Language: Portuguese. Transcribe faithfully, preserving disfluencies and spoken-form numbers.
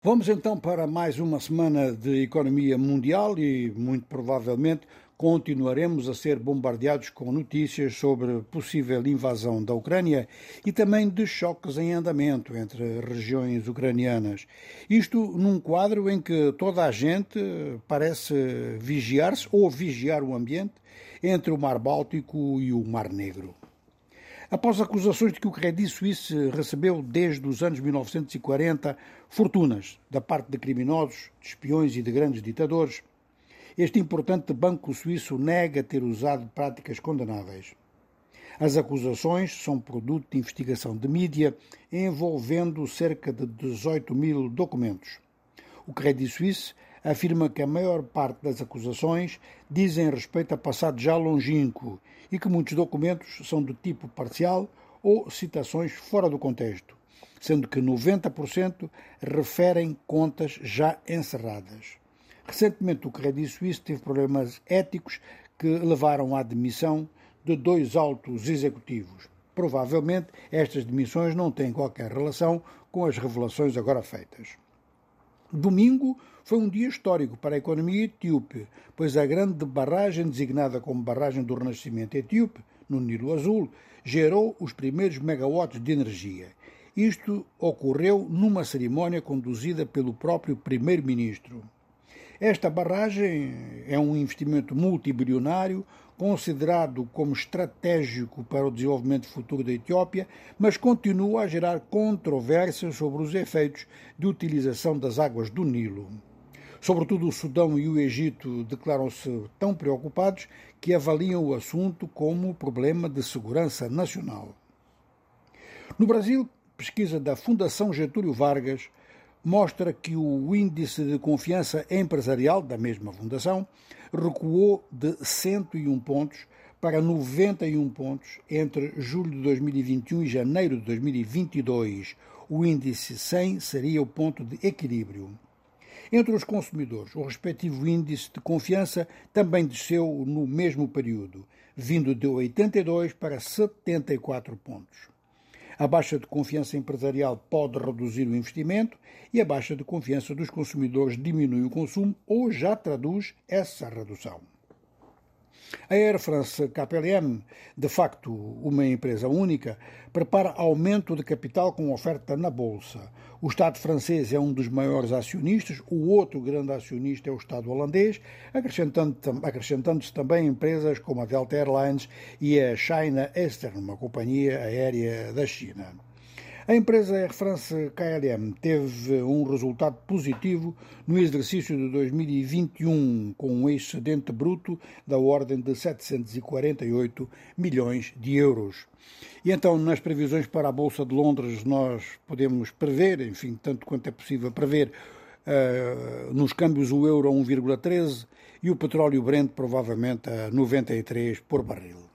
Vamos então para mais uma semana de economia mundial e, muito provavelmente, continuaremos a ser bombardeados com notícias sobre possível invasão da Ucrânia e também de choques em andamento entre regiões ucranianas. Isto num quadro em que toda a gente parece vigiar-se ou vigiar o ambiente entre o Mar Báltico e o Mar Negro. Após acusações de que o Credit Suisse recebeu desde os anos mil novecentos e quarenta fortunas da parte de criminosos, de espiões e de grandes ditadores, este importante banco suíço nega ter usado práticas condenáveis. As acusações são produto de investigação de mídia envolvendo cerca de dezoito mil documentos. O Credit Suisse afirma que a maior parte das acusações dizem respeito a passado já longínquo e que muitos documentos são do tipo parcial ou citações fora do contexto, sendo que noventa por cento referem contas já encerradas. Recentemente, o Credit Suisse teve problemas éticos que levaram à demissão de dois altos executivos. Provavelmente, estas demissões não têm qualquer relação com as revelações agora feitas. Domingo foi um dia histórico para a economia etíope, pois a grande barragem, designada como Barragem do Renascimento Etíope, no Nilo Azul, gerou os primeiros megawatts de energia. Isto ocorreu numa cerimónia conduzida pelo próprio primeiro-ministro. Esta barragem é um investimento multibilionário, considerado como estratégico para o desenvolvimento futuro da Etiópia, mas continua a gerar controvérsias sobre os efeitos de utilização das águas do Nilo. Sobretudo o Sudão e o Egito declaram-se tão preocupados que avaliam o assunto como problema de segurança nacional. No Brasil, pesquisa da Fundação Getúlio Vargas mostra que o índice de confiança empresarial da mesma fundação recuou de cento e um pontos para noventa e um pontos entre julho de dois mil e vinte e um e janeiro de dois mil e vinte e dois. O índice cem seria o ponto de equilíbrio. Entre os consumidores, o respectivo índice de confiança também desceu no mesmo período, vindo de oitenta e dois para setenta e quatro pontos. A baixa de confiança empresarial pode reduzir o investimento e a baixa de confiança dos consumidores diminui o consumo ou já traduz essa redução. A Air France K L M, de facto uma empresa única, prepara aumento de capital com oferta na Bolsa. O Estado francês é um dos maiores acionistas, o outro grande acionista é o Estado holandês, acrescentando-se acrescentando também empresas como a Delta Airlines e a China Eastern, uma companhia aérea da China. A empresa Air France K L M teve um resultado positivo no exercício de dois mil e vinte e um, com um excedente bruto da ordem de setecentos e quarenta e oito milhões de euros. E então, nas previsões para a Bolsa de Londres, nós podemos prever, enfim, tanto quanto é possível prever, uh, nos câmbios o euro a um vírgula treze e o petróleo Brent provavelmente a noventa e três por barril.